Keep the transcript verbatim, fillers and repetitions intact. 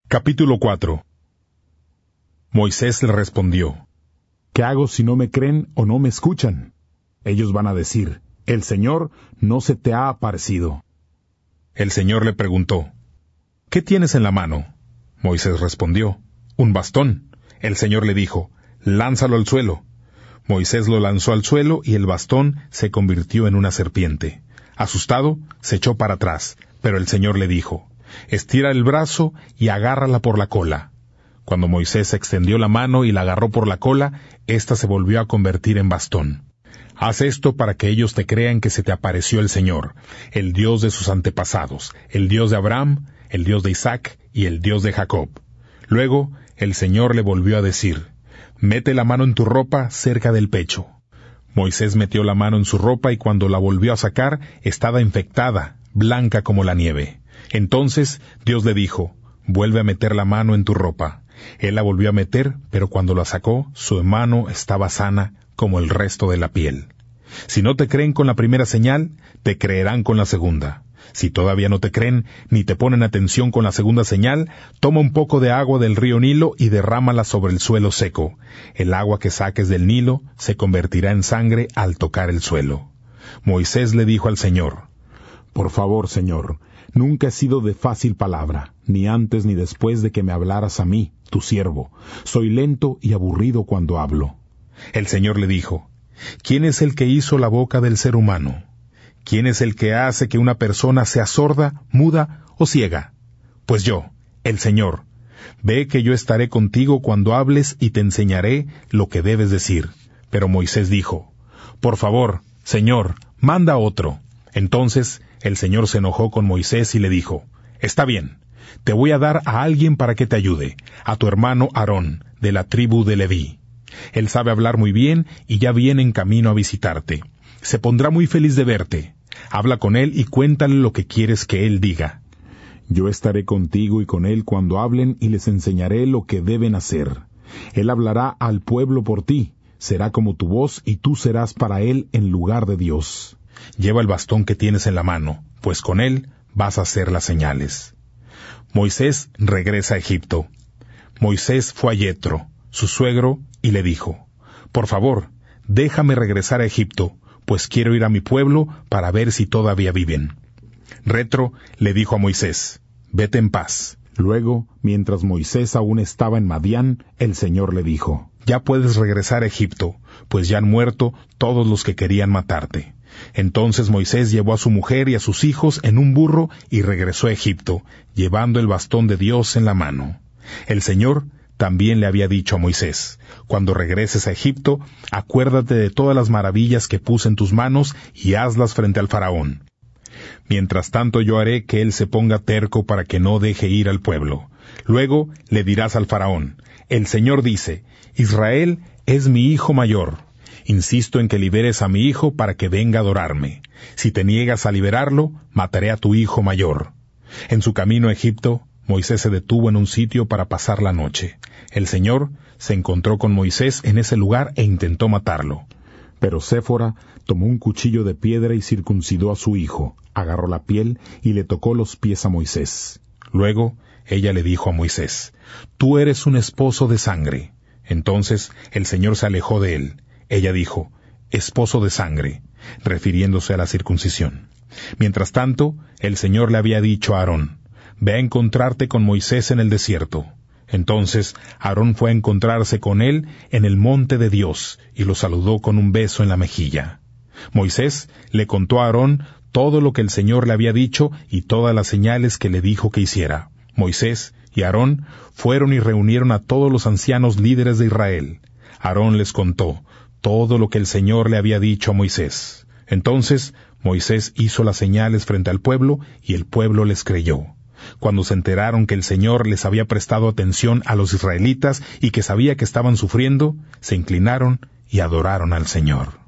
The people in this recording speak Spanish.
Capítulo cuatro. Moisés le respondió: ¿Qué hago si no me creen o no me escuchan? Ellos van a decir: el Señor no se te ha aparecido. El Señor le preguntó: ¿qué tienes en la mano? Moisés respondió: un bastón. El Señor le dijo: lánzalo al suelo. Moisés lo lanzó al suelo y el bastón se convirtió en una serpiente. Asustado, se echó para atrás, pero el Señor le dijo: estira el brazo y agárrala por la cola. Cuando Moisés extendió la mano y la agarró por la cola, ésta se volvió a convertir en bastón. Haz esto para que ellos te crean que se te apareció el Señor, el Dios de sus antepasados, el Dios de Abraham, el Dios de Isaac y el Dios de Jacob. Luego el Señor le volvió a decir: mete la mano en tu ropa cerca del pecho. Moisés metió la mano en su ropa y cuando la volvió a sacar, estaba infectada, blanca como la nieve. Entonces Dios le dijo: vuelve a meter la mano en tu ropa. Él la volvió a meter, pero cuando la sacó, su mano estaba sana como el resto de la piel. Si no te creen con la primera señal, te creerán con la segunda. Si todavía no te creen, ni te ponen atención con la segunda señal, toma un poco de agua del río Nilo y derrámala sobre el suelo seco. El agua que saques del Nilo se convertirá en sangre al tocar el suelo. Moisés le dijo al Señor: Por favor, Señor, nunca he sido de fácil palabra, ni antes ni después de que me hablaras a mí, tu siervo. Soy lento y aburrido cuando hablo. El Señor le dijo: ¿quién es el que hizo la boca del ser humano? ¿Quién es el que hace que una persona sea sorda, muda o ciega? Pues yo, el Señor. Ve que yo estaré contigo cuando hables y te enseñaré lo que debes decir. Pero Moisés dijo: Por favor, Señor, manda otro. Entonces el Señor se enojó con Moisés y le dijo: Está bien, te voy a dar a alguien para que te ayude, a tu hermano Aarón, de la tribu de Leví. Él sabe hablar muy bien y ya viene en camino a visitarte. Se pondrá muy feliz de verte. Habla con él y cuéntale lo que quieres que él diga. Yo estaré contigo y con él cuando hablen y les enseñaré lo que deben hacer. Él hablará al pueblo por ti, será como tu voz y tú serás para él en lugar de Dios. Lleva el bastón que tienes en la mano, pues con él vas a hacer las señales. Moisés regresa a Egipto. Moisés fue a Yetro, su suegro, y le dijo: Por favor, déjame regresar a Egipto, pues quiero ir a mi pueblo para ver si todavía viven. Retro le dijo a Moisés: Vete en paz. Luego, mientras Moisés aún estaba en Madián, el Señor le dijo: Ya puedes regresar a Egipto, pues ya han muerto todos los que querían matarte. Entonces Moisés llevó a su mujer y a sus hijos en un burro y regresó a Egipto, llevando el bastón de Dios en la mano. El Señor también le había dicho a Moisés: Cuando regreses a Egipto, acuérdate de todas las maravillas que puse en tus manos y hazlas frente al faraón. Mientras tanto yo haré que él se ponga terco para que no deje ir al pueblo. Luego le dirás al faraón: El Señor dice: Israel es mi hijo mayor. Insisto en que liberes a mi hijo para que venga a adorarme. Si te niegas a liberarlo, mataré a tu hijo mayor. En su camino a Egipto, Moisés se detuvo en un sitio para pasar la noche. El Señor se encontró con Moisés en ese lugar e intentó matarlo. Pero Séfora tomó un cuchillo de piedra y circuncidó a su hijo, agarró la piel y le tocó los pies a Moisés. Luego ella le dijo a Moisés: Tú eres un esposo de sangre. Entonces el Señor se alejó de él. Ella dijo: esposo de sangre, refiriéndose a la circuncisión. Mientras tanto, el Señor le había dicho a Aarón: Ve a encontrarte con Moisés en el desierto. Entonces Aarón fue a encontrarse con él en el monte de Dios, y lo saludó con un beso en la mejilla. Moisés le contó a Aarón todo lo que el Señor le había dicho y todas las señales que le dijo que hiciera. Moisés y Aarón fueron y reunieron a todos los ancianos líderes de Israel. Aarón les contó todo lo que el Señor le había dicho a Moisés. Entonces Moisés hizo las señales frente al pueblo, y el pueblo les creyó. Cuando se enteraron que el Señor les había prestado atención a los israelitas y que sabía que estaban sufriendo, se inclinaron y adoraron al Señor.